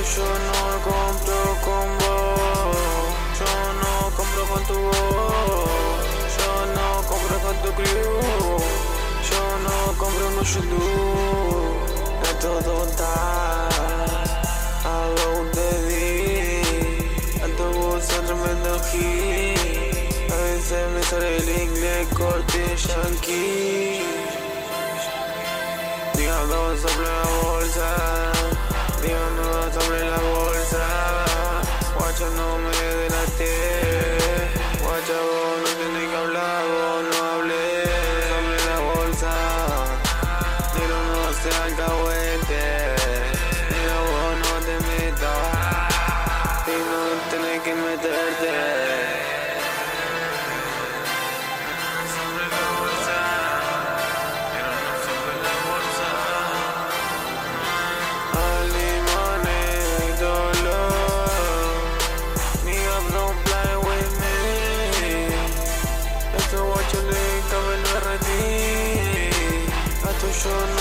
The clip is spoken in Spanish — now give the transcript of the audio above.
yo no compro con vos, yo no compro con tu voz, yo no compro con tu crew, yo no compro no YouTube, es todo tal, hago un dedí, a tu voz un tremendo hit, a veces me sale el inglés corte yankee, dígame sobre la bolsa, dígame sobre la bolsa, guacha no me delaté, guacha vos no tenés que hablar, vos no hablé sobre la bolsa, pero no sea alcahuete, pero vos no te metas, y no tenés que meterte. Yo